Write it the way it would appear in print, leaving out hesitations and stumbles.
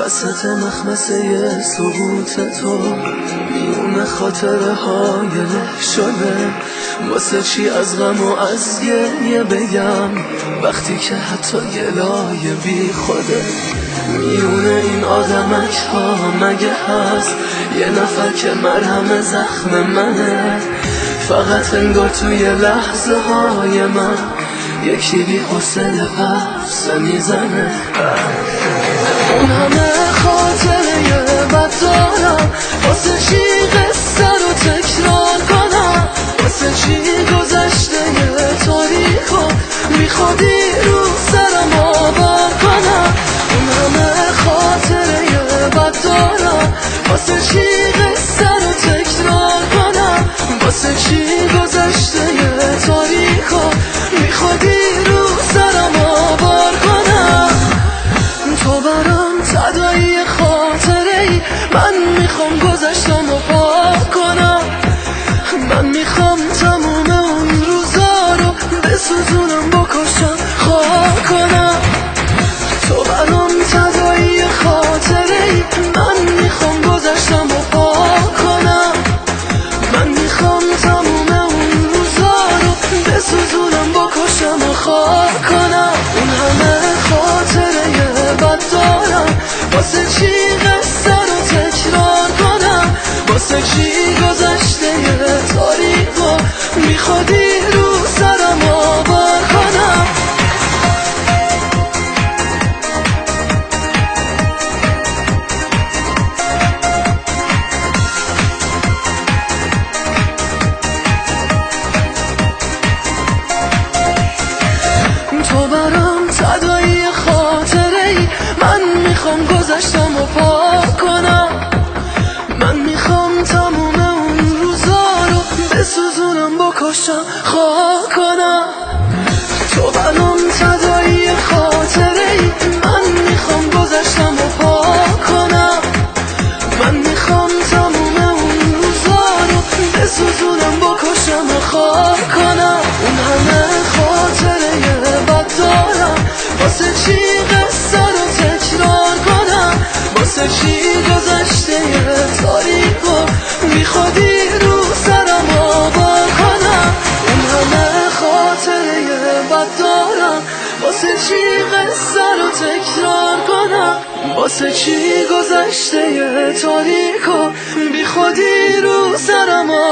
وسط مخمسه سقوط تو میون خاطره های له شده. واسه چی از غم و از گریه بگم وقتی که حتی گلای بی خوده. میون این آدمک ها مگه هست یه نفر که مرهم زخم منه؟ فقط انگار توی لحظه های من یکی بی حوصله حرف میزنه. اون همه خاطره بد دارم، واسه چی قصه رو تکرار کنم؟ واسه چی گذشته تاریخو میخوادی رو سرم آور کنم؟ اون همه خاطره بد دارم، واسه چی قصه رو تکرار کنم؟ واسه چی گذشته تاریخو میخوادی رو سرم آور کنم؟ تو برام تداعی خاطره ای، من میخوام گذشتم و پاک کنم. من میخوام تموم اون روزا رو بسوزونم بکشم خاک کنم. تو برام تداعی خاطره ای، من میخوام گذشتم و پاک کنم. من میخوام تموم اون روزا رو بسوزونم بکشم و خاک کنم. اون همه خاطره بد دارم، واسه چی قصه رو تکرار کنم؟ واسه چی گذشته تاریخو میخوادی رو سرم آور کنم؟ تو برام تداعی خاطره ای، من میخوام گذشتم و پاک کنم. من میخوام تموم اون روزا رو بسوزونم بکشم خاک کنم. تو برام تداعی خاطره ای، من میخوام گذشتم و پاک کنم. من میخوام تموم اون روزا رو بسوزونم بکشم و خاک کنم. اون همه خاطره بد دارم، واسه چی قصه رو تکرار کنم؟ واسه چی گذشته تاریخو میخوادی رو سرم آور کنم؟ اون همه خاطره بد دارم، واسه چی قصه رو تکرار کنم؟ واسه چی گذشته تاریخو بیخودی رو سرم